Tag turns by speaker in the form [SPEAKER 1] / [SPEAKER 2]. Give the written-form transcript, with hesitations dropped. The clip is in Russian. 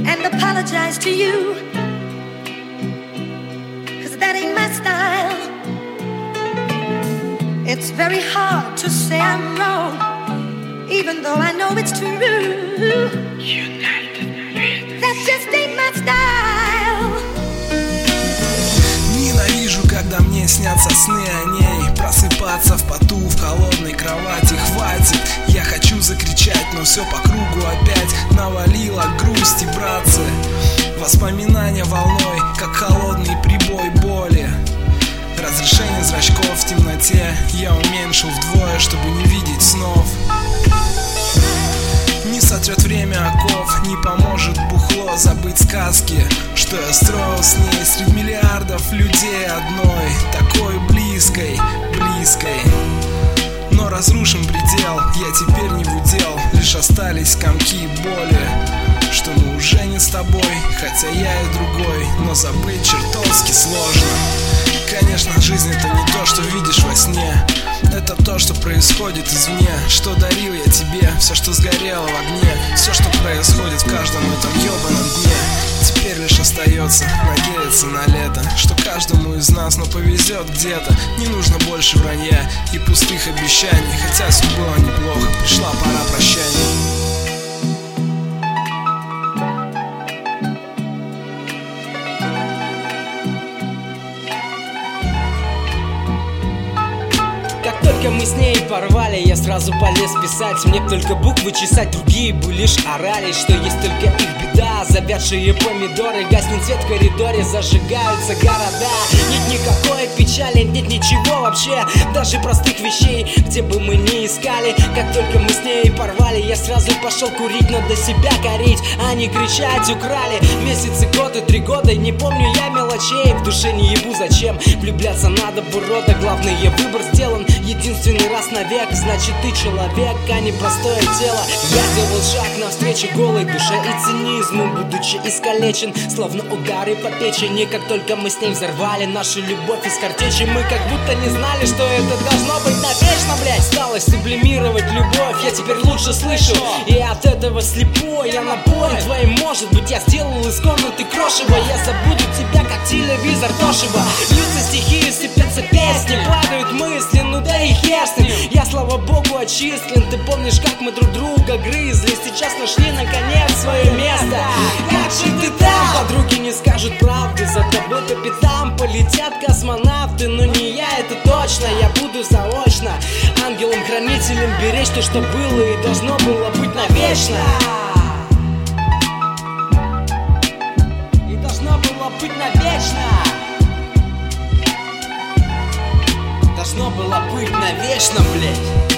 [SPEAKER 1] and apologize to you, 'cause that ain't my style. It's very hard to say I'm wrong, even though I know it's true. That just ain't my style.
[SPEAKER 2] Ненавижу, когда мне снятся сны о ней. Просыпаться в поту в холодной кровати. Хватит, я хочу закричать, но все по кругу опять навалило грусти, братцы. Воспоминания волной, как холодный прибой боли. Разрешение зрачков в темноте я уменьшил вдвое, чтобы не видеть снов. Не сотрет время оков, не поможет бухло забыть сказки, что я строил с ней среди миллиардов людей одной, такой близкой, близкой. Но разрушим предел, я теперь не в удел, лишь остались комки боли, что мы уже не с тобой, хотя я и другой, но забыть чертовски сложно. Конечно, жизнь это не то, что видишь во сне. Это то, что происходит извне. Что дарил я тебе, все, что сгорело в огне. Все, что происходит в каждом этом ебаном дне. Теперь лишь остается надеяться на лето, что каждому из нас, но повезет где-то. Не нужно больше вранья и пустых обещаний. Хотя все было неплохо, пришла пора прощания.
[SPEAKER 3] Только мы с ней порвали, я сразу полез писать. Мне б только буквы чесать, другие бы лишь орали, что есть только их беда. Завядшие помидоры, гаснет свет в коридоре, зажигаются города. Нет никакой печали, нет ничего вообще, даже простых вещей, где бы мы ни искали. Как только мы с ней порвали, я сразу пошел курить, надо себя корить, а не кричать украли. Месяцы, годы, 3 года, и не помню я мелочей. В душе не ебу зачем, влюбляться надо в урода. Главный выбор сделан единственный раз навек, значит ты человек, а не простое тело. Я сделал шаг навстречу голой душе и цинизму, будучи искалечен, словно удары по печени. Как только мы с ней взорвали нашу любовь из картечи, мы как будто не знали, что это должно быть навечно, блять. Сталось сублимировать любовь, я теперь лучше слышу, и от этого слепой я напоен твоим. Может быть, я сделал из комнаты крошево, я забуду тебя, как телевизор Тошиба. Льются стихи, сыпятся песни, падают мысли, ну да и хер с ним. Я, слава богу, очислен. Ты помнишь, как мы друг друга грызли? Сейчас нашли, наконец, свое место. Как же ты там? Подруги не скажут правды, за тобой по пятам полетят космонавты. Но не я, это точно, я буду заочно ангелом-хранителем беречь то, что было и должно было быть навечно. И должно было быть навечно. Должно было быть навечно, блять.